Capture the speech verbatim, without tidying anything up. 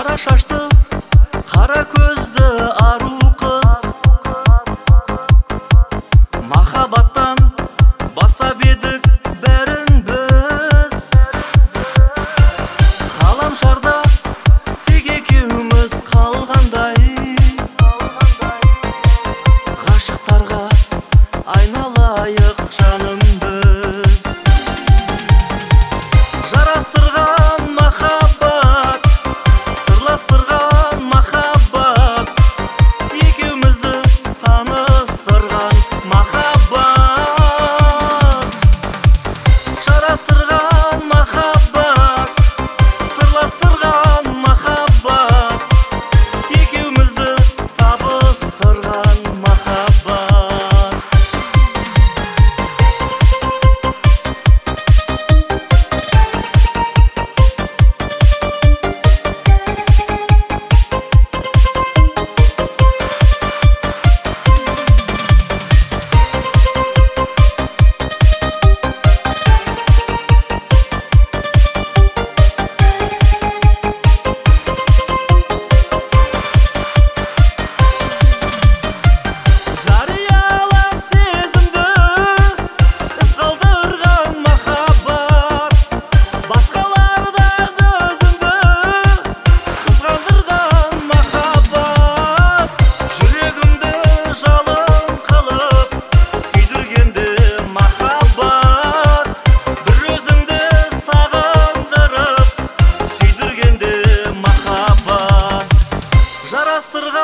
Қара шашты, қара көзді ару қыз, махаббаттан бастап едік бәрін біз. Ғаламшарда тек екеуміз қалғандай, ғашықтарға айналайық жаным біз. Жарастырған махаббат, сырластырған махаббат, екеумізді таныстырған махаббат. Жарастырған махаббат, сырластырған махаббат, екеумізді табыстырған махаббат. Жариялап сезімді, із қалдырған махаббат, басқаларда өзіңді қызғандырған махаббат. Жүрегімді жалын қылып күйдіргенде махаббат, бір өзіңді сағындырып сүйдіргенде махаббат. Жарастырған